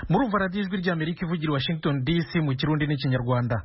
murumva radiyo ijwi ry'Amerika ivugira i Washington DC mu Kirundi n'Ikinyarwanda.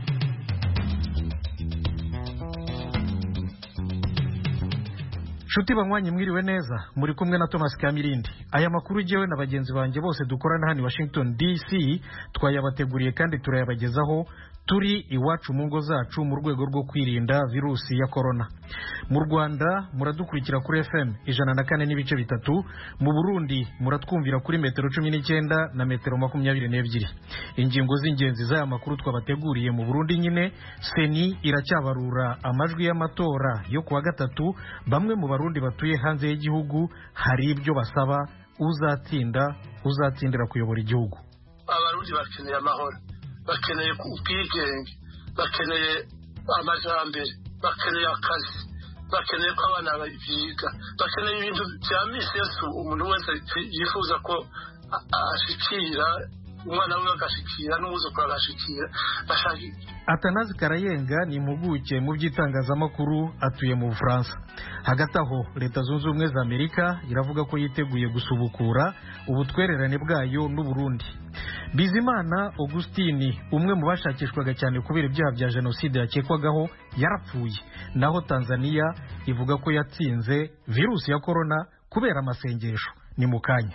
Shuti banywanyi mwiriwe neza, muri kumwe na Thomas Kamirindi. Aya makuru jewe na bagenzi banjye bose dukorana hano i Washington DC twayabateguriye kandi turayabagezaho turi iwacu mu ngo zacu mu rwego rwo kwirinda virusi ya corona. Mu Rwanda muradukurikira kuri FM 104.3, mu Burundi muratwumvira kuri metero 19 na metero 22. Ingingo z'ingenzi z'aya makuru twabateguriye: mu Burundi nyine Seni iracyabarura amajwi y'amatora yo kuwa gatatu. Bamwe mu Barundi batuye hanze y'igihugu hari ibyo basaba uzatsindira kuyobora igihugu. Abarundi bakeneye amahoro, bakeneye ubwigenge, bakeneye amajambere, bakeneye akazi, bakeneye ko abana biga, bakeneye ibintu bya misi yose umuntu wese yifuza ko ashikira, umwana we agashikira n'umuzukuru agashikira. Atanazi Karayenga ni impuguke mu by'itangazamakuru, atuye mu Bufaransa. Hagati aho Leta Zunze Ubumwe za Amerika iravuga ko yiteguye gusubukura ubutwererane bwayo n'u Burundi. Bizimana Augustine, umwe mu bashakishwaga cyane kubera ibyaha bya jenoside yakekwagaho, yarapfuye. Naho Tanzania ivuga ko yatsinze virusi ya corona kubera amasengesho. Ni mukanya.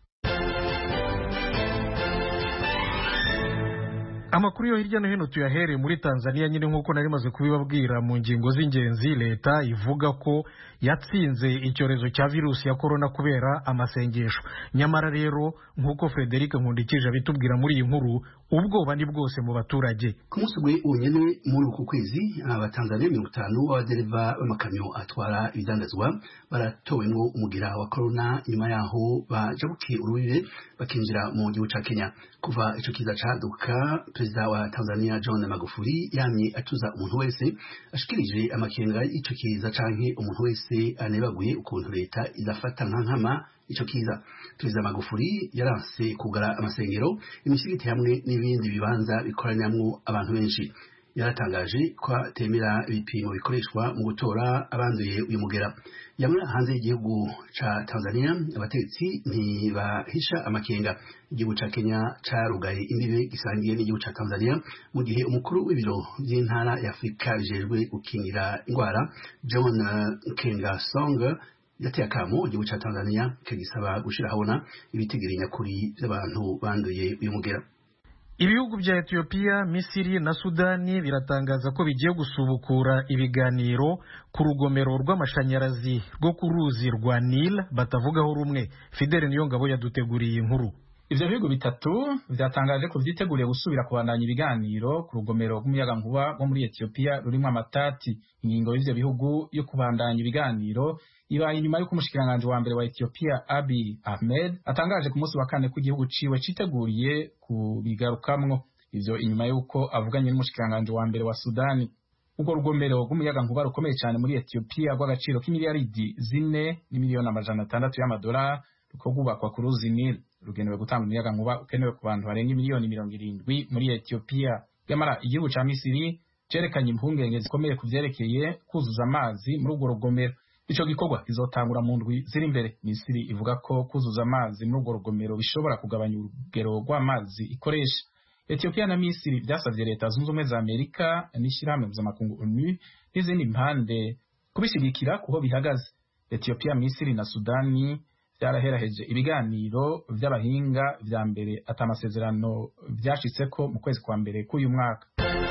Amakuru yo hirya no hino tuyahere muri Tanzania nyine nk'uko nari maze kubibabwira mu ngingo z'ingenzi. Leta ivuga ko yatsinze icyorezo cya virusi ya corona kubera amasengesho. Nyamara rero nk'uko Frederic Nkundikije abitubwira muri iyi nkuru, ubwoba ni bwose mu baturage. Ku munsi wonyine muri uku kwezi abatanzania 50 b'abadereva b'amakamyo atwara ibidandazwa baratowemwo umugira wa corona nyuma yaho bajabukiye urubibe bakinjira mu gihugu ca Kenya. Kuva ico kiza caduka, Perezida wa Tanzania John Magufuli yamye atuza umuntu wese ashikirije amakenga y'ico kiza canke umuntu wese anebaguye ukuntu leta izafata nkama ico kiza. Perezida Magufuli yaranse kugara amasengero, imisigiti hamwe n'ibindi bibanza bikoranyamwo abantu benshi. Yaratangaje ko atemera ibipimo bikoreshwa mu gutora abanduye uyu mugera. Yamwe hanze y'igihugu ca Tanzania abatetsi ntibahisha amakenga. Igihugu ca Kenya carugaye imbibe gisangiye n'igihugu ca Tanzania, mu gihe umukuru w'ibiro by'intara ya Afrika bijejwe gukingira ingwara John Nkengasong yateye akamo igihugu ca Tanzania kagisaba gushira habona ibitigiri nyakuri by'abantu banduye uyu mugera. Ibihugu bya Ethiopia, Misiri na Sudani biratangaza ko bigiye gusubukura ibiganiro ku rugomero rw'amashanyarazi rwo ku ruzi rwa Nile batavugaho rumwe. Fidele Niyongabo yaduteguriye inkuru. Ivyo bihugu bitatu vyatangaje ko vyiteguriye gusubira kubandanya ibiganiro ku rugomero rw'umuyagankuba rwo muri Ethiopia rurimo amatati. Ingingo y'ivyo bihugu yo kubandanya ibiganiro ibaye inyuma y'uko umushikiranganje wa mbere wa Ethiopia Abiy Ahmed atangaje ku munsi wa kane ko igihugu ciwe citeguriye kubigarukamwo. Ivyo inyuma y'uko avuganye n'umushikiranganje wa mbere wa Sudani. Ubwo rugomero rw'umuyagankuba rukomeye cyane muri Ethiopia rw'agaciro k'imiliyaridi 4.6 y'amadolari ruko gubakwa ku ruzi Nile rugenewe gutanga umuyagankuba ukenewe ku bantu barenga miliyoni 70 muri Ethiopia. Yamara igihugu ca Misiri cerekanye impungenge zikomeye kuvyerekeye kuzuza amazi muri urwo rugomero. Ico gikorwa kizotangura mu ndwi ziri imbere. Misiri ivuga ko kuzuza amazi muri urwo rugomero bishobora kugabanya urugero rw'amazi ikoresha. Ethiopia na Misiri byasavye Leta Zunze Ubumwe za Amerika n'ishirahamwe mpuzamakungu ONU n'izindi mpande kubishigikira kuho bihagaze. Ethiopia, Misiri na Sudani byaraheraheje ibiganiro by'abahinga vya mbere atamasezerano byashitseko mu kwezi kwa mbere k'uyu mwaka.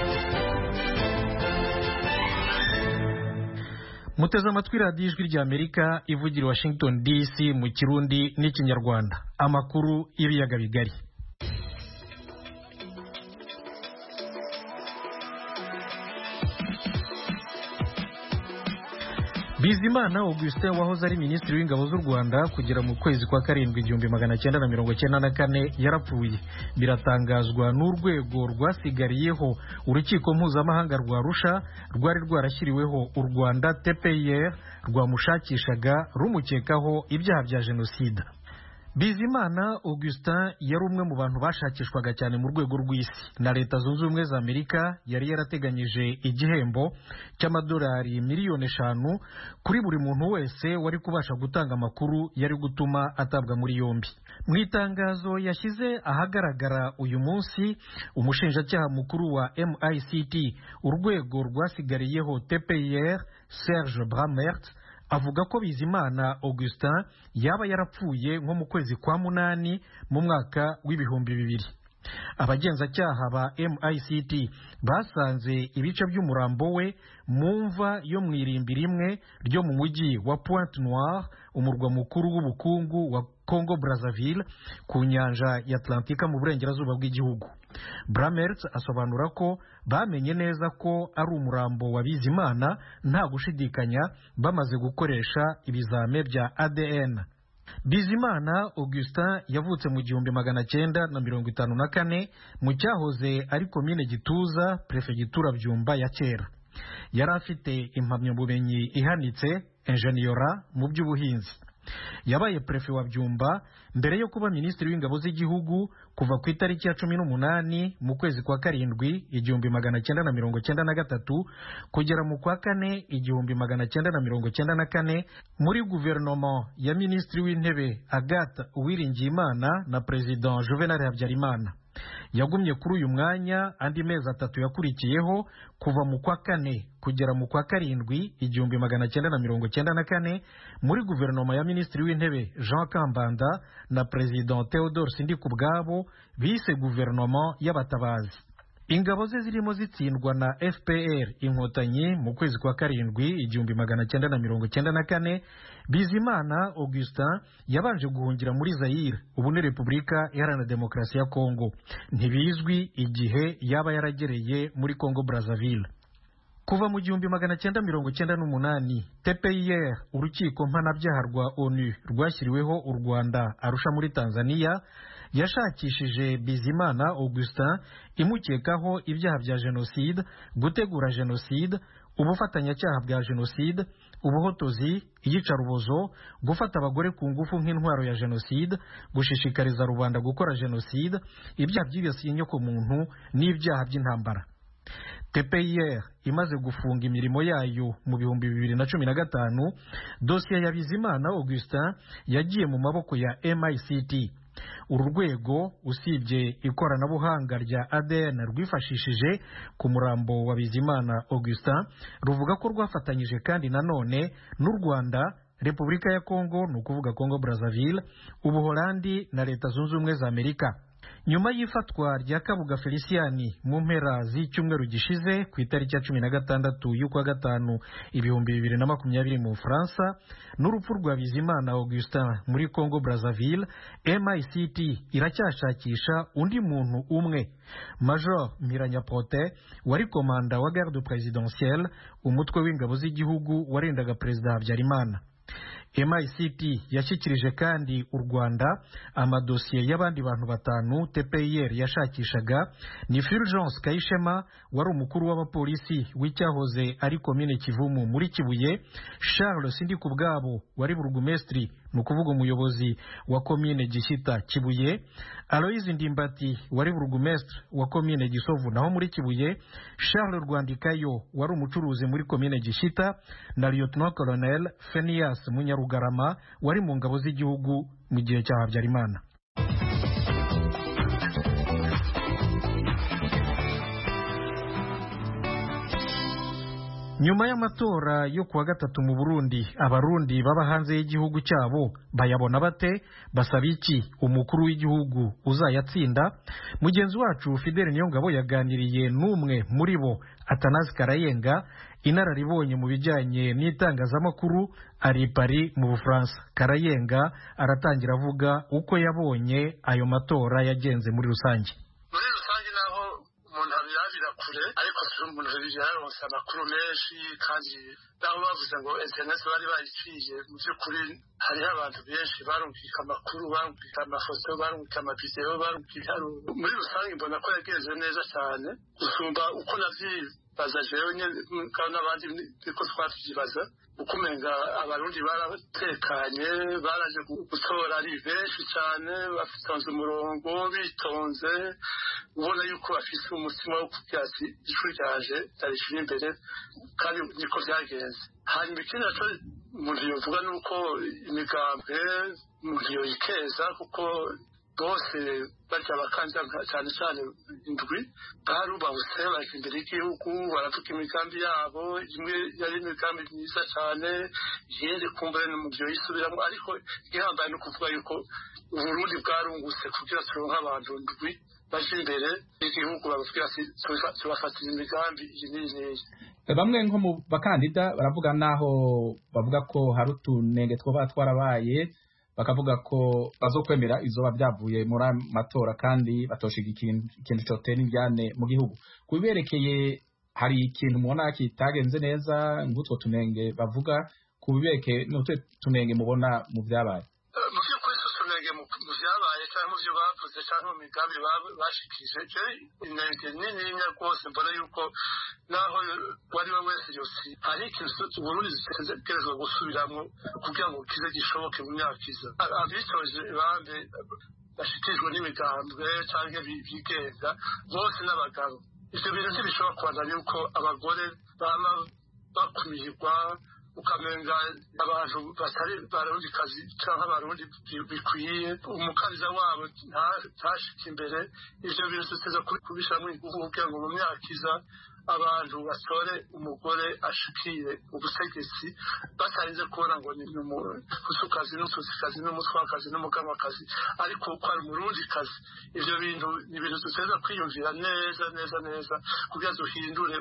Muteze amatwi radiyo ijwi ry'Amerika ivugira i Washington DC mu Kirundi n'Ikinyarwanda. Amakuru y'ibiyaga bigari. Bizimana Augustin wahoze ari minisitiri w'ingabo z'u Rwanda kugera mu kwezi kwa karindwi 1994 yarapfuye. Biratangazwa n'urwego rwasigariyeho urukiko mpuzamahanga rwa Arusha rwari rwarashyiriweho u Rwanda TPIR rwamushakishaga rumukekaho ibyaha bya jenoside. Bizimana Augustin yari umwe mu bantu bashakishwaga cyane mu rwego rw'isi, na Leta Zunze Ubumwe za Amerika yari yarateganyije igihembo cy'amadolari miliyoni 5 kuri buri muntu wese wari kubasha gutanga amakuru yari gutuma atabwa muri yombi. Mu itangazo yashyize ahagaragara uyu munsi, umushinjacyaha mukuru wa MICT, urwego rwasigariyeho TPIR, Serge Bramert, avuga ko Bizimana Augustin yaba yarapfuye nko mu kwezi kwa 8 mu mwaka w'ibihumbi 2000. Abagenzacyaha ba MICT basanze ibice by'umurambo we mu mva yo mu irimbi rimwe ryo mu mujyi wa Pointe Noire, umurwa mukuru w'ubukungu wa Congo Brazzaville, ku nyanja ya Atlantika mu burengerazuba bw'igihugu. Bramert asobanura ko bamenye neza ko ari umurambo wa Bizimana nta gushidikanya bamaze gukoresha ibizame bya ADN. Bizimana Augustin yavutse mu 1954 mu cyahoze ari komine Gituza, prefegitura Byumba ya kera. Yari afite impamyabumenyi ihanitse ingeniera mu by'ubuhinzi. Yabaye prefe wa Byumba mbere yo kuba minisitiri w'ingabo z'igihugu kuva ku itariki ya 18 mu kwezi kwa 7 1993 kugera mu kwa 4 1994 muri guverinoma ya minisitiri w'intebe Agathe Uwiringiyimana na President Juvenal Habyarimana. Yagumye kuri uyu mwanya andi mezi 3 yakurikiyeho kuva mu kwa 4 kugera mu kwa 7 1994 muri guverinoma ya minisitiri w'intebe Jean Kambanda na President Theodore Sindikubwabo bise guverinoma y'abatabazi. Ingabo ze zirimo zitsindwa na FPR Inkotanyi mu kwezi kwa 7 1994. Bizimana Augustin yabanje guhungira muri Zaire, ubu ni Repubulika Iharanira Demokarasi ya Kongo. Ntibizwi igihe yaba yaragereye muri Congo Brazzaville. Kuva mu 1998 TPIR, urukiko mpanabyaha rwa ONU rwashyiriweho u Rwanda Arusha muri Tanzania, yashakishije Bizimana Augustin imukekaho ibyaha bya jenoside, gutegura jenoside, ubufatanyacyaha bwa jenoside, ubuhotozi, iyicarubozo, gufata abagore ku ngufu nk'intwaro ya jenoside, gushishikariza rubanda gukora jenoside, ibyaha byibasiye inyokomuntu n'ibyaha by'intambara. TPIR imaze gufunga imirimo yayo mu 2015, dosiye ya Bizimana Augustin yagiye mu maboko ya MICT. Uru rwego usibye ikoranabuhanga rya ADN rwifashishije ku murambo wa Bizimana Augustin, ruvuga ko rwafatanyije kandi nanone n'u Rwanda, Repubulika ya Kongo, ni ukuvuga Congo Brazzaville, Ubuholandi na Leta Zunze Ubumwe za Amerika. Nyuma y'ifatwa rya Kabuga Feliciani mu mpera z'icyumweru gishize ku itariki ya 16 y'ukwa 5 2020 mu Faransa, n'urupfu rwa Bizimana Augustin muri Congo Brazzaville, MICT iracyashakisha undi muntu umwe, Major Mpiranya Protais, wari komanda wa garde présidentielle, umutwe w'ingabo z'igihugu warendaga Perezida Habyarimana. MICT yashyikirije kandi u Rwanda amadosiye y'abandi bantu 5 TPIR yashakishaga, ni Fulgence Kayishema wari umukuru w'abapolisi w'icyahoze ari komine Kivumu muri Kibuye, Charles Sindikubwabo wari burugumestri, ni ukuvuga umuyobozi wa komine Gishyita Kibuye, Aloise Ndimbati wari burugumestre wa komine Gisovu naho muri Kibuye, Charles Rwandikayo wari umucuruzi muri komine Gishyita, na Lieutenant Colonel Phineas Munyarugarama wari mu ngabo z'igihugu mu gihe cya Habyarimana. Nyuma y'amatora yo kuwa 3 mu Burundi, abarundi baba hanze y'igihugu cyabo bayabona bate? Basaba iki umukuru w'igihugu uzayatsinda? Mugenzi wacu Fidele Niyongabo yaganiriye n'umwe muri bo, Athanase Karayenga, inararibonye mu bijyanye n'itangazamakuru, ari Paris mu Bufaransa. Karayenga aratangira avuga uko yabonye ayo matora yagenze muri rusange. Ariko umuntu yaronse amakuru menshi, kandi naho bavuze ngo internet bari bayiciye, mu by'ukuri hariho abantu benshi barumvika amakuru, barumvika amafoto, barumvika amavideo, barumvika muri rusange mbona ko yagenze neza cyane gusumba uko baza jewe kandi n'abandi niko twavyibaza uko umenga abarundi baratekanye baraje gutora ari benshi cyane bafitonze umurongo bitonze ubona yuko bafise umutima wo kugira ati ijwi ryaje tarishira imbere kandi niko vyagenze hanyuma ikindi naco umuntu yovuga nuko imigambwe umuntu yoyikeza kuko bose barya bakanja cyane cyane indwi barubahuse baje imbere y'igihugu baravuga imigambi yabo imwe yari imigambi myiza cyane yere kumbere no mu byo yisubiramo ariko igihambaye no kuvuga yuko Uburundi bwarungutse kugira turonka abantu ndwi baje imbere y'igihugu bavuga ati tubafatira imigambi iyi n'iyi. Bamwe nko mu bakandida baravuga naho bavuga ko hari utunenge twoba twarabaye bakavuga ko bazokwemera izoba byavuye muri amatora kandi batoshiga ikintu cyotera indyane mu gihugu kubiberekeye hari ikintu mubona kitagenze neza ngutwo tunenge bavuga kubiberekeye n'utwe tunenge mubona mu byabaye mu by'ukuri tunenge mu byabaye cyangwa mu byo bavuze cyangwa mu migambi bashikije je inenge nini rwose mbona yuko naho wari we wese yose hari ikintu Uburundi zitegerezwa gusubiramo kugira ngo kize gishoboke mu myaka iza abitoje bambe bashikijwe n'imigambwe cyangwa bigenga bose n'abagabo ivyo bintu ntibishobora kubandanya yuko abagore bama bakumirwa ukamenga abantu batari barundi kazi cyangwa abarundi bikwiye umukariza wabo ntashike imbere ivyo bintu tuteza kubishamwe kugira ngo mu myaka iza abantu basore umugore ashikire ubutegetsi batarinze kubona ngo ni umusukazi n'umusuzikazi n'umutwakazi n'umukamakazi ariko ko ari umurundi kazi ivyo bintu ni ibintu tuteza kwiyumvira neza kugira duhindure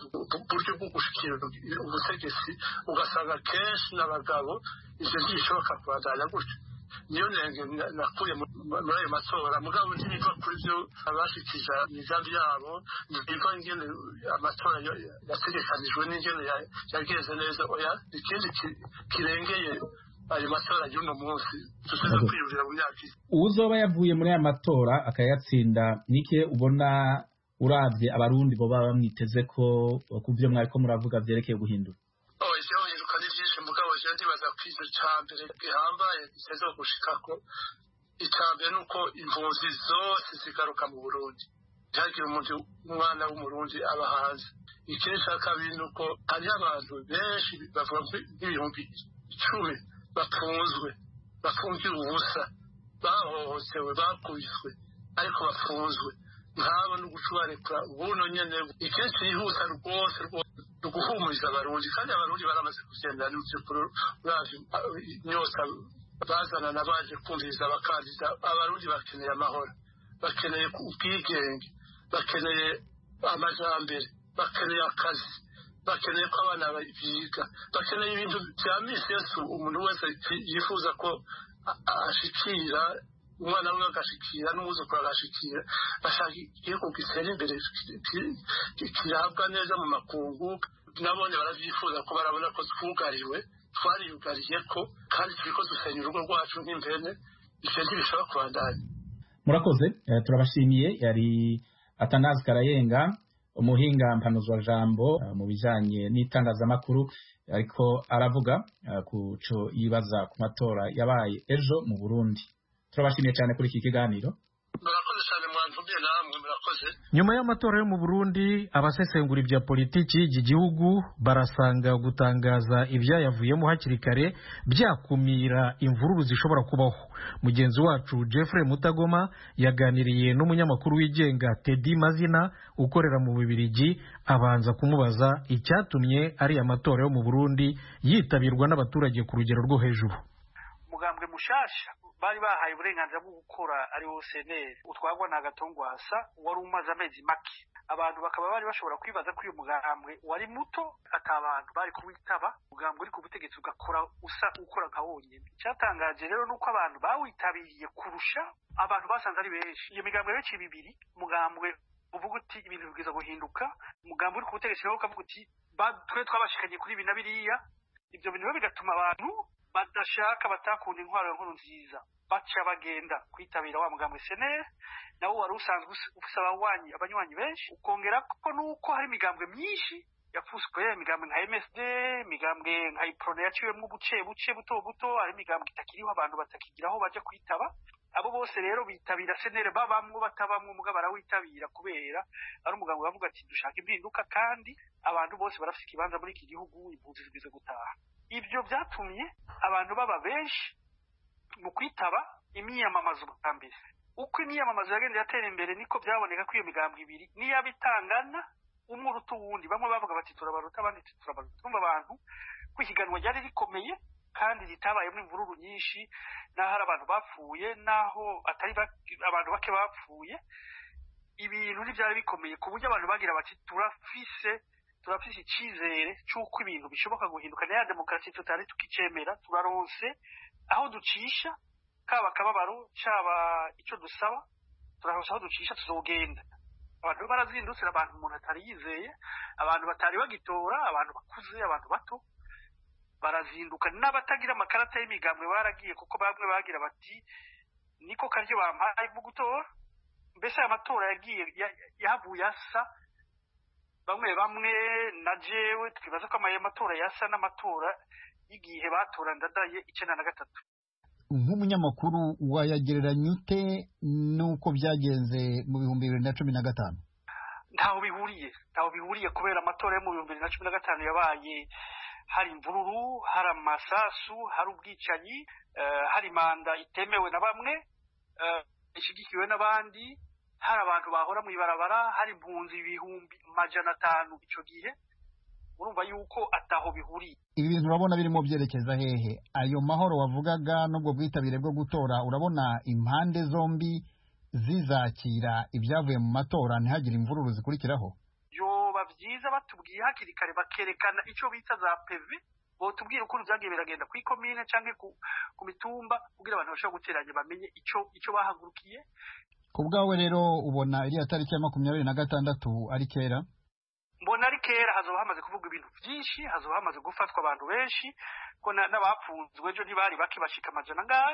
buryo bwo gushikira ubutegetsi ugasanga kenshi n'abagabo ivyo ntibishoboka kubandanya gutyo niyo nenge nakuye muri ayo matora mugabo ntibiva kuri byo abashikija imigambi yabo ntibiva ingene amatora yategekanijwe n'ingene yagenze neza oya ikindi kirengeye ayo matora y'uno munsi tushaka kwiyumvira mu myaka uzoba yavuye muri aya matora akayatsinda nike ubona uravye abarundi bo baba bamwiteze ko kuvyo mwariko muravuga vyerekeye guhindura ndibaza kwizo cyambere gihambaye iseze gushikako icambere nuko impunzi zose zigaruka mu Burundi cyagira umuntu umwana w'umurundi abahanze ikindi kabiri nuko hari abantu benshi bavuga nk'ibihumbi 10 bafungiwe ubusa bahohotewe bakubiswe ariko bafunzwe nkabo no gucubarekura ubuno nyene ikenshi yihuta rwose guhumuriza abarundi kandi abarundi baramaze kugendera n'urukuru uraje nyota bazana nabaje kumviriza abakandida abarundi bakeneye amahoro bakeneye ubwigenge bakeneye amajambere bakeneye akazi bakeneye ko abana biga bakeneye ibintu bya misi yesu umuntu wese yifuza ko ashikira umwana we agashikira n'umuzukuru agashikira bashaka igihugu gitera imbere kirabwa neza mu makungu nabone baravyifuza ko barabona ko twariyugariye ko kandi turiko dusenya urugo rwacu nk'impene ivyo ntibishobora kubandanya murakoze turabashimiye yari Atanazi Karayenga umuhinga mpanuzwa jambo mu bijanye n'itangazamakuru ariko aravuga kuco yibaza ku matora yabaye ejo mu Burundi turabashimiye cyane kuri iki kiganiro murakoze cyane mwantumye namwe murakoze nyuma y'amatora yo mu Burundi abasesengura ibya politiki y'iki gihugu barasanga gutangaza ibyayavuyemo hakiri kare byakumira imvururu zishobora kubaho mugenzi wacu Jeffrey Mutagoma yaganiriye n'umunyamakuru wigenga Teddy Mazina ukorera mu Bubiligi abanza kumubaza icyatumye ari amatora yo mu Burundi yitabirwa n'abaturage ku rugero rwo hejuru mugambwe mushasha bari bahaye uburenganzira bwo gukora ari wo seneri utwagwa na Gatongwasa wari umaze amezi make abantu bakaba bari bashobora kwibaza ko uyu mugambwe wari muto atabantu bari kuwitaba mugambwe uri ku butegetsi ugakora ukora nka wonyine cyatangaje rero nuko abantu bawitabiriye kurusha abantu basanze ari benshi iyo migambwe benshi bibiri mugambwe uvuga uti ibintu bigiza guhinduka mugambwe uri ku butegetsi nawe ukavuga uti twe twabashikanye kuri ibi na biriya ibyo bintu bigatuma abantu badashaka batakunda intwaro ya Nkurunziza baca bagenda kwitabira wa mugambwe CNL nawo wari usanzwe ufise abanywanyi benshi ukongera ko nuko hari imigambwe myinshi yapfuswe imigambwe nka MSD imigambwe nka Iprone yaciwemwo buce buto hari imigambwe itakiriho abantu batakigiraho baje kwitaba abo bose rero bitabira CNL babamwo batabamwo muga barawitabira kubera ari umugambwe bavuga ati dushaka impinduka kandi abantu bose barafise ikibanza muri iki gihugu impunzi zigize gutaha. Ibyo byatumye abantu baba benshi mu kwitaba imyiyamamazo mbere. Uko imyiyamamazo yagenda yatera imbere niko byaboneka ko iyo migambwe ibiri niyo bitangana umwe uruta uwundi. Bamwe bavuga bati turabaruta abandi turabaruta. Tumva abantu kwihiganwa ryari rikomeye kandi ritabayemo imvururu nyinshi naho hari abantu bapfuye naho atari abantu bake bapfuye. Ibintu ntibyari bikomeye ku buryo abantu bagira bati turafise icyizere cy'uko ibintu bishoboka guhinduka na ya demokarasi tutari tukicemera turaronse aho ducisha kaba akababaro caba icyo dusaba turaronse aho ducisha tuzogenda. Abantu barazindutse abantu umuntu atari yizeye abantu batari bagitora abantu bakuze abantu bato barazinduka n'abatagira amakarata y'imigambwe baragiye kuko bamwe bagira bati niko karyo bampaye mu gutora. Mbese amatora yagiye yavuye asa bamwe na jewe twibaza ko amatora yasa n'amatora y'igihe batora ndadaye 1993. Nk'umunyamakuru wayagereranya ute nuko byagenze mu 2015? Ntaho bihuriye kubera amatora yo mu 2015 yabaye hari imvururu hari amasasu hari ubwicanyi hari manda itemewe na bamwe ishigikiwe n'abandi hari abantu bahora mu ibarabara hari impunzi ibihumbi 500 ico gihe urumva yuko ataho bihuriye. Ibi bintu urabona birimo byerekeza hehe? Ayo mahoro wavugaga nubwo bwitabire bwo gutora urabona impande zombi zizakira ibyavuye mu matora ntihagire imvururu zikurikiraho? Yoba byiza batubwiye hakiri kare bakerekana ico bita za PV botubwira ukuntu byagiye biragenda ku ikomine canke ku mitumba kugira abantu bashobora guteranya bamenye ico bahagurukiye. Ku bwawe rero ubona iriya tariki ya 26 ari kera? Mbona ari kera. Hazoba hamaze kuvuga ibintu byinshi, hazoba hamaze gufatwa abantu benshi ko n'abapfunzwe ejo ntibari bake bashika amajana ngahe.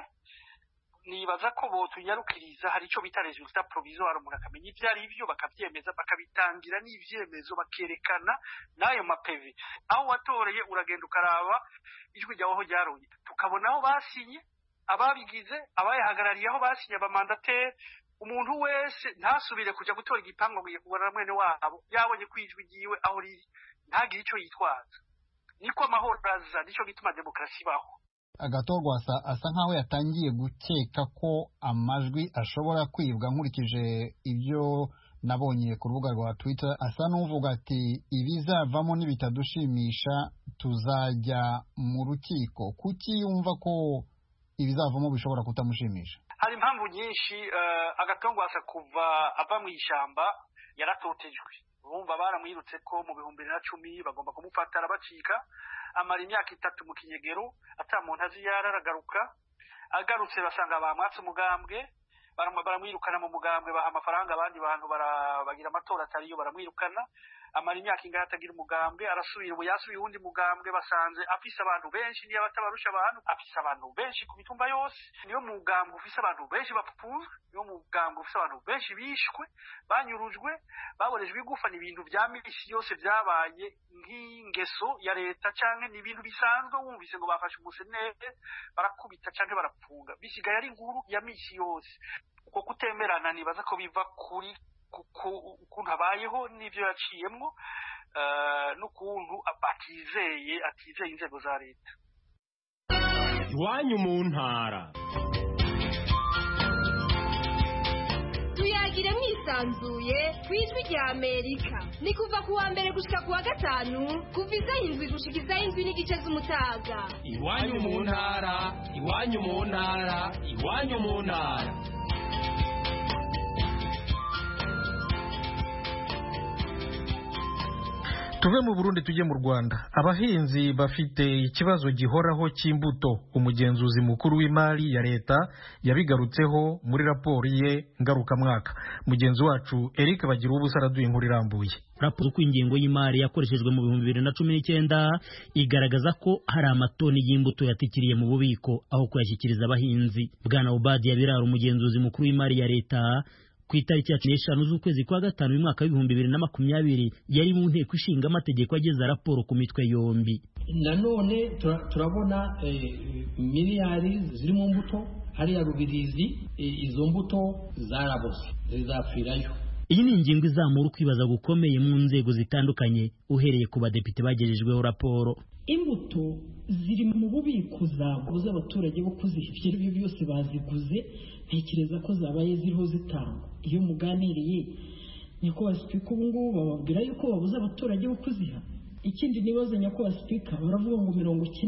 Nibaza ko botunyarukiriza hari ico bita resultat provisoire umuntu akamenya ivyo ari byo bakavyemeza bakabitangira n'ivyemezo bakerekana nayo mapevi aho watoreye uragenda ukaraba ijwi ryaho aho ryaroye tukabona aho basinye ababigize abayahagarariye aho basinye abamandateri. Umuntu wese ntasubire kuja gutora igipango ngiye kubona mwene wabo yabonye kwijwi giwe aho riri ntagire ico yitwaza. Niko amahoro aza nico gituma demokarasi baho. Agatorwa asa nkaho yatangiye gukeka ko amajwi ashobora kwibwa nkurikije ibyo nabonye ku rubuga rwa Twitter. Asa n'uvuga ati ibizavamo nibitadushimisha tuzajya mu rukiko. Kuki yumva ko ibizavamo bishobora kutamushimisha? Hari impamvu nyinshi. Agatongwasa kuva ava mu ishamba yaratotejwe. Urumva baramwirutse ko mu 2010 bagomba kumufata arabacika amara imyaka 3 mu kinyegero ata muntu azi yararagaruka. Agarutse basanga bamwatse umugambwe baramwirukana mu mugambwe baha amafaranga abandi bantu bagira amatora atariyo baramwirukana amara imyaka ingahe atagira umugambwe arasubira ubu yasubiye uwundi mugambwe basanze afise abantu benshi niyo batabarusha abantu afise abantu benshi ku mitumba yose. Niyo mugambwe ufise abantu benshi bapfuzwe, niyo mugambwe ufise abantu benshi bishwe banyurujwe baborejwe igufa. Ni ibintu bya misi yose byabaye nk'ingeso ya leta canke ni ibintu bisanzwe wumvise ngo bafashe umusenere barakubita canke barapfunga bisigaye ari inkuru ya misi yose. Uko kutemerana nibaza ko biva kuri ukuntu abayeho n'ibyo yaciyemwo n'ukuntu atizeye inzego za leta. Iwanyu mu ntara tuyagire mwisanzuye kw'ijwi rya Amerika ni kuva ku wa mbere gushika ku wa gatanu kuva isaha 7 gushika isaha 7:30 z'umutaga. Iwanyu mu ntara iwanyu mu ntara iwanyu mu ntara. tuve mu Burundi tujye mu Rwanda. Abahinzi bafite ikibazo gihoraho cy'imbuto. Umugenzuzi mukuru w'imari ya leta yabigarutseho muri raporo ye ngarukamwaka. Mugenzi wacu Eric Bagira ubusa araduye inkuru irambuye. Raporo ku ingengo y'imari yakoreshejwe mu 2019 igaragaza ko hari amatoni y'imbuto yatikiriye mu bubiko aho kuyashyikiriza abahinzi. Bwana Obadi Yabirara, umugenzuzi mukuru w'imari ya leta, ku itariki ya 5 z'ukwezi kwa gatanu mu mwaka wa 2020 yari mu nteko ishinga amategeko ageza raporo ku mitwe yombi. Nanone turabona miliyari ziri mu mbuto hariya Rubirizi, izo mbuto zarabose zizapfirayo. Iyi ni ingingo izamura kwibaza gukomeye mu nzego zitandukanye uhereye ku badepite bagejejweho raporo. Imbuto ziri mu bubiko zaguze abaturage bo kuziha ibyo byose baziguze, ntekereza ko zabaye ziriho zitangwa. Iyo muganiriye nyakubahwa Spika ubu ngubu bababwira yuko babuze abaturage bo kuziha. Ikindi nibaza nyakubahwa Spika, baravuga ngo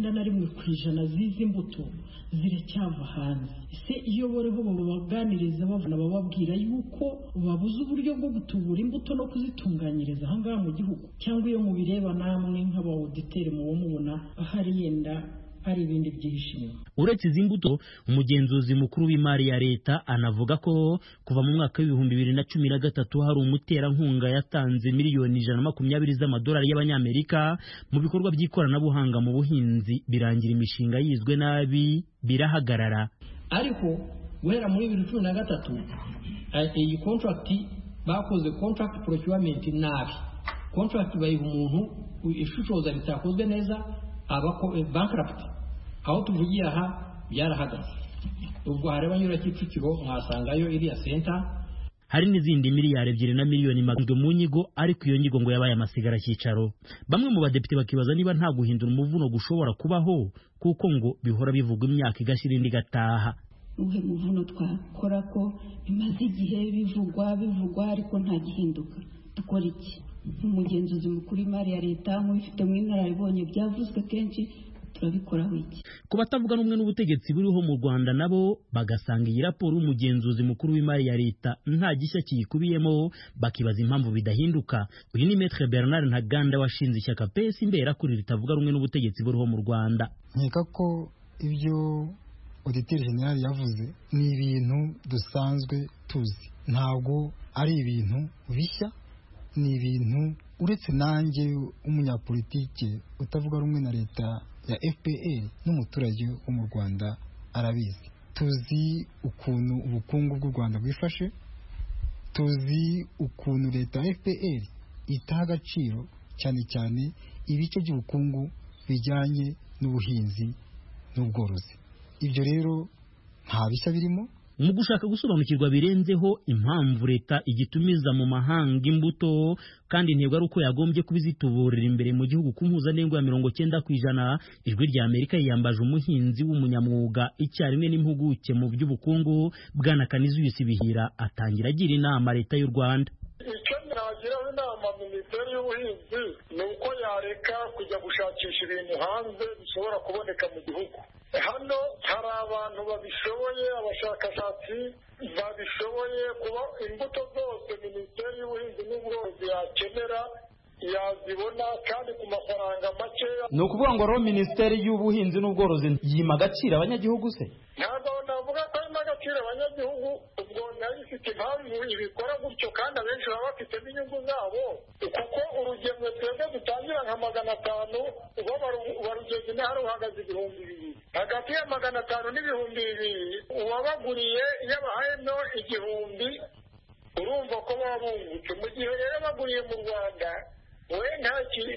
91% z'izi mbuto ziracyava hanze. Se iyo boreho babaganiriza bavuna bababwira yuko babuze uburyo bwo gutubura imbuto no kuzitunganyiriza ahangaha mu gihugu, cyangwa iyo mubireba namwe nk'abawuditeri mubona ahari yenda hari ibindi byishimo. Uretse izi mbuto, umugenzuzi mukuru w'imari ya leta anavuga ko kuva mu mwaka wa 2013 hari umuterankunga yatanze miliyoni 120 z'amadolari y'abanyamerika mu bikorwa by'ikoranabuhanga mu buhinzi, birangira imishinga yizwe nabi birahagarara. Ariko guhera muri 2013 iyi contract bakoze contract procurement nabi. Contract bayiha umuntu ishishoza ritakozwe neza, abako bankrupt. Aho tuvugiye aha byarahagaze. Ubwo hareba nyura Kicukiro mwasangayo iriya center. Hari n'izindi miliyari 2 na miliyoni magana mu nyigo, ariko iyo nyigo ngo yabaye amasigara cyicaro. Bamwe mu badepite bakibaza niba nta guhindura umuvuno gushobora kubaho, kuko ngo bihora bivugwa imyaka igashira indi gataha. Uhe muvuno twakora ko bimaze igihe bivugwa ariko nta gihinduka. Dukora iki? Umugenzuzi mukuru w'imari ya leta mubifite mu inararibonye byavuzwe kenshi, turabikoraho iki? Ku batavuga n'umwe n'ubutegetsi buriho mu Rwanda nabo bagasanga iyi raporo y'umugenzuzi mukuru w'imari ya leta nta gishya kiyikubiyemo, bakibaza impamvu bidahinduka. Uyu ni Maître Bernard Ntaganda washinze ishyaka PS imbera kuri ritavuga rumwe n'ubutegetsi buriho mu Rwanda. Nkeka ko ibyo Auditeur General yavuze ni ibintu dusanzwe tuzi, ntabwo ari ibintu bishya, ni ibintu uretse nanjye umunyapolitike utavuga rumwe na leta ya FPR n'umuturage wo mu Rwanda arabizi. Tuzi ukuntu ubukungu bw'u Rwanda bwifashe, tuzi ukuntu leta ya FPR itaha agaciro cyane cyane ibice by'ubukungu bijyanye n'ubuhinzi n'ubworozi. Ibyo rero nta bishya birimo. Mu gushaka gusobanukirwa birenzeho impamvu leta igitumiza mu mahanga imbuto kandi intego ari uko yagombye kubizituburira imbere mu gihugu ku mpuzandengo ya 90%, ijwi rya Amerika yiyambaje umuhinzi w'umunyamwuga icyarimwe n'impuguke mu by'ubukungu, Bwana Kanizuyisi Bihira, atangira agira inama leta y'u Rwanda. Icyo nagiraho inama Minisiteri y'Ubuhinzi ni uko yareka kujya gushakisha ibintu hanze bishobora kuboneka mu gihugu. Hano hari abantu babishoboye, abashakashatsi babishoboye, kuba imbuto zose Minisiteri y'Ubuhinzi n'Ubworozi yakenera yazibona kandi ku mafaranga makeya. Ni ukuvuga ngo rero Minisiteri y'Ubuhinzi n'Ubworozi yima agaciro abanyagihugu se? Ntabwo navuga ko yima agaciro abanyagihugu, ubwo nayo ifite impamvu ibikora gutyo kandi abenshi baba bafitemo inyungu zabo, kuko urugemwe twebwe dutangira nka 500 uba barugeze n'ahari uhagaze 2,000. Hagati ya 500 n'ibihumbi 2,000 uwabaguriye iyo abahayemo 1,000 urumva ko baba bungutse. Mu gihe rero baguriye mu Rwanda we nta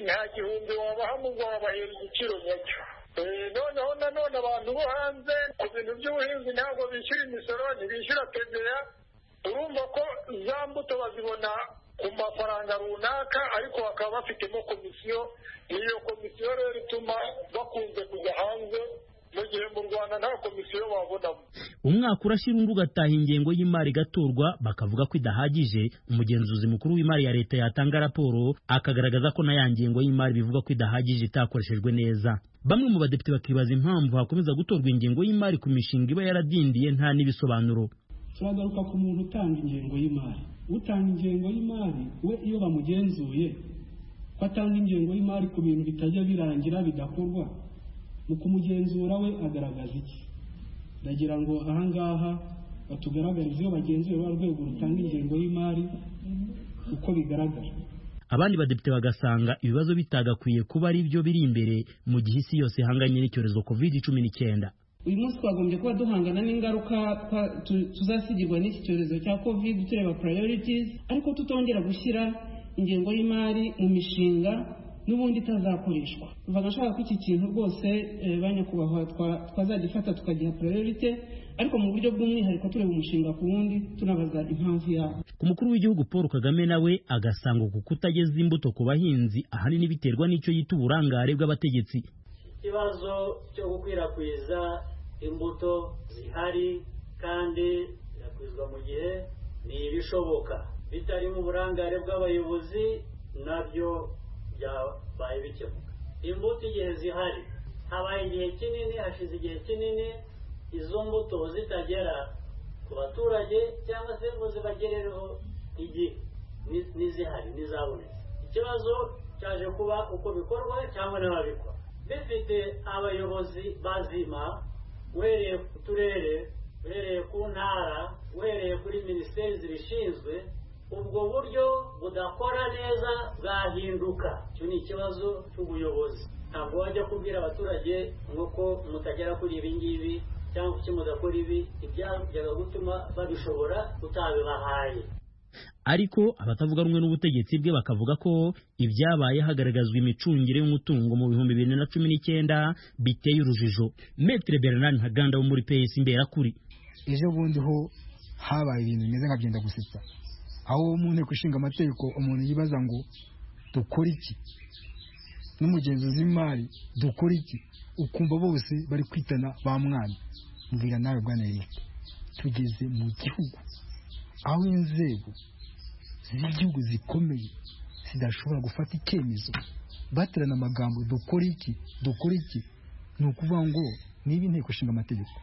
1,000 wabaha mu Rwanda wabahera igiciro nyacyo. Noneho nanone abantu bo hanze ku bintu by'ubuhinzi ntabwo bishyura imisoro, ntibishyura TVA. Urumva ko za mbuto bazibona ku mafaranga runaka, ariko bakaba bafitemo komisiyo. Iyo komisiyo rero ituma bakunze kujya hanze, mu gihe mu Rwanda nta komisiyo babonamo. Umwaka urashyira undi ugataha ingengo y'imari igatorwa bakavuga ko idahagije. Umugenzuzi mukuru w'imari ya leta yatanga raporo akagaragaza ko na ya ngengo y'imari bivuga ko idahagije itakoreshejwe neza. Bamwe mu badepite bakibaza impamvu hakomeza gutorwa ingengo y'imari ku mishinga iba yaradindiye nta n'ibisobanuro. Turagaruka ku muntu utanga ingengo y'imari. Utanga ingengo y'imari we iyo bamugenzuye ko atanga ingengo y'imari ku bintu bitajya birangira bidakorwa, mu kumugenzura we agaragaza iki? ndagira ngo ahangaha batugaragarize iyo bagenzuye rwa rwego rutanga ingengo y'imari uko bigaragara. Abandi badepite bagasanga ibibazo bitagakwiye kuba ari byo biri imbere mu gihe isi yose ihanganye n'icyorezo COVID-19. Uyu munsi twagombye kuba duhangana n'ingaruka tuzasigirwa n'iki cyorezo cya COVID, tureba priorities, ariko tutongera gushyira ingengo y'imari mu mishinga n'ubundi itazakoreshwa. Uvuga nshaka ko iki kintu rwose banyakubahwa twazagifata tukagiha priority, ariko mu buryo bw'umwihariko tureba umushinga ku wundi tunabaza impamvu yawo. Ku mukuru w'igihugu Paul Kagame nawe agasanga uku kutageza imbuto ku bahinzi ahanini biterwa n'icyo yita uburangare bw'abategetsi. Ikibazo cyo gukwirakwiza imbuto zihari kandi birakwizwa mu gihe ni ibishoboka, bitari mu burangare bw'abayobozi nabyo byabaye bikemuka. Imbuto igihe zihari, habaye igihe kinini, hashize igihe kinini izo mbuto zitagera ku baturage cyangwa se ngo zibagerereho igihe n'izihari n'izabonetse. Ikibazo cyaje kuba uko bikorwa cyangwa n'ababikora bifite abayobozi bazima, uhereye ku turere, uhereye ku ntara, uhereye kuri minisiteri zibishinzwe. Ubwo buryo budakora neza bwahinduka. Icyo ni ikibazo cy'ubuyobozi. Ntabwo wajya kubwira abaturage nk'uko mutagera kuri ibi ngibi cyangwa kuki mudakora ibi, ibyajyaga gutuma babishobora utabibahaye. Ariko abatavuga rumwe n'ubutegetsi bwe bakavuga ko ibyabaye hagaragazwa imicungire y'umutungo mu 2019 biteye urujijo. Maître Bernard Ntaganda wo muri PS Imberakuri: ejo bundi ho habaye ibintu bimeze nka byenda gusetsa, aho mu nteko ishinga amategeko umuntu yibaza ngo dukora iki, n'umugenzuzi w'imari dukora iki, ukumva bose bari kwitana ba mwana. Mbwira nawe bwana Eric, tugeze mu gihugu aho inzego z'igihugu zikomeye zidashobora gufata icyemezo, baterana amagambo dukora iki. Ni ukuvuga ngo niba inteko ishinga amategeko,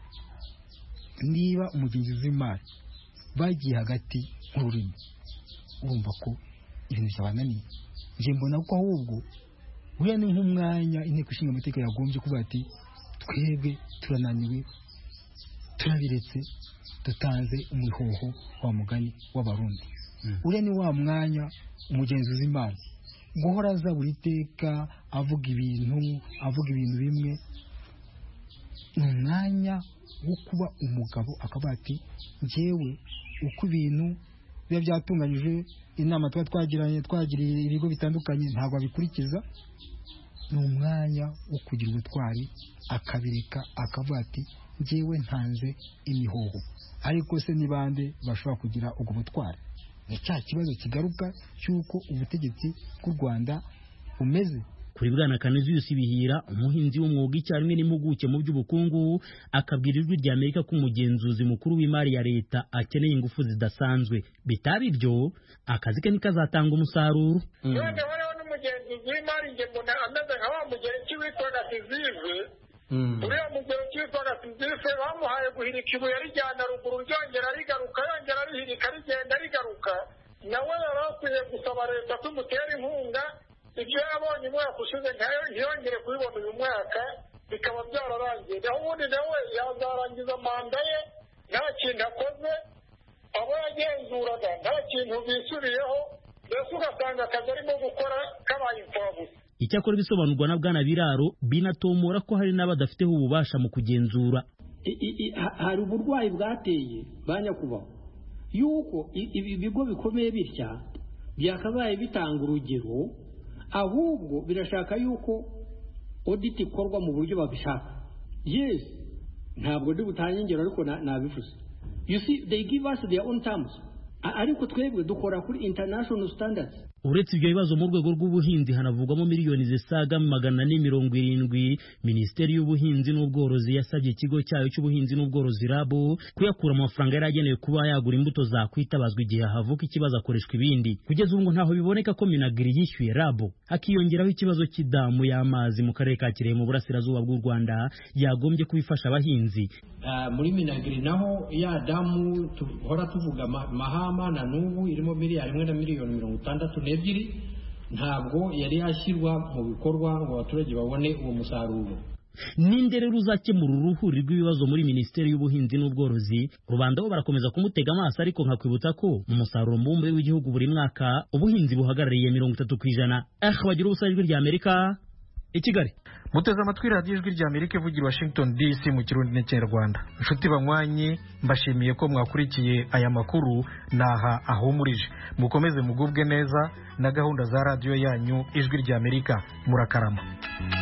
niba umugenzuzi w'imari bagiye hagati nk'ururimi, urumva ko ibintu byabananiye. Nje mbona ko ahubwo buriya ni nk'umwanya inteko ishinga amategeko yagombye kuvuga ati twebwe turananiwe, turabiretse, dutanze umuhoho wa mugani w'abarundi. Uriya ni wa mwanya umugenzuzi w'imari guhora aza buri teka avuga ibintu bimwe. Ni umwanya wo kuba umugabo akavuga ati njyewe uko ibintu biba byatunganyije, inama tuba twagiriye ibigo bitandukanye ntabwo abikurikiza. Ni umwanya wo kugira ubutwari akabireka akavuga ati njyewe ntanze imihoho. Ariko se ni bande bashobora kugira ubwo butwari? Ni cya kibazo kigaruka cy'uko ubutegetsi bw'u Rwanda bumeze. Kuri Bwana Canisius Bihira, umuhinzi w'umwuga icyarimwe n'impuguke mu by'ubukungu, akabwira Ijwi rya Amerika ko umugenzuzi mukuru w'imari ya leta akeneye ingufu zidasanzwe, bitaba ibyo akazi ke ntikazatanga umusaruro. Noneho n'umugenzuzi w'imari nge mbona ameze nka wa mugereki witwaga Sizive. Uriya mugereki witwaga Sizive bamuhaye guhirika ibuye rijyana ruguru ryongera rigaruka, yongera rihirika rigenda rigaruka. Nawe yari akwiye gusaba leta tumutera inkunga, ibyo yabonye umwaka ushize ntiyongere kubibona uyu mwaka, bikaba byararangiye. Naho ubundi nawe yazarangiza manda ye nta kintu akoze, abo yagenzuraga nta kintu bisubiyeho, mbese ugasanga akazi arimo gukora kabaye imfabusa. Icyakora bisobanurwa na Bwana Biraro binatomora ko hari n'abadafiteho ububasha mu kugenzura. Hari uburwayi bwateye banyakubaho yuko ibigo bikomeye bitya byakabaye bitanga urugero, ahubwo birashaka yuko audit ikorwa mu buryo babishaka. Yes, ntabwo ndi butange ingero ariko nabivuze. You see, they give us their own terms, ariko twebwe dukora kuri international standards. Uretse ibyo bibazo mu rwego rw'ubuhinzi hanavugwamo miliyoni zisaga 470. Minisiteri y'Ubuhinzi n'Ubworozi yasabye ikigo cyayo cy'ubuhinzi n'ubworozi RAB kuyakura amafaranga yari agenewe kuba yagura imbuto zakwitabazwa igihe havuka ikibazo akoreshwa ibindi. Kugeza ubu ngo ntaho biboneka ko Minagri yishyuye RAB. Hakiyongeraho ikibazo cy'idamu y'amazi mu karere ka Kirehe mu burasirazuba bw'u Rwanda yagombye kubifasha abahinzi. Muri Minagri naho ya damu tuhora tuvuga Mahama na n'ubu irimo miliyari 1 na miliyoni 62, ntabwo yari yashyirwa mu bikorwa ngo abaturage babone uwo musaruro. ninde rero uzakemura uruhuri rw'ibibazo muri Minisiteri y'Ubuhinzi n'Ubworozi? Rubanda bo barakomeza kumutega amaso, ariko nkakwibutsa ko mu musaruro mbumbe w'igihugu buri mwaka ubuhinzi buhagarariye 30%. Bagira ubusa ijwi rya Amerika i Kigali. Muteze amatwi radiyo ijwi rya Amerika ivugira Washington DC mu Kirundi n'Ikinyarwanda. Inshuti banywanyi, mbashimiye ko mwakurikiye aya makuru naha ahumurije. Mukomeze mugubwe neza na gahunda za radiyo yanyu ijwi rya Amerika. Murakarama.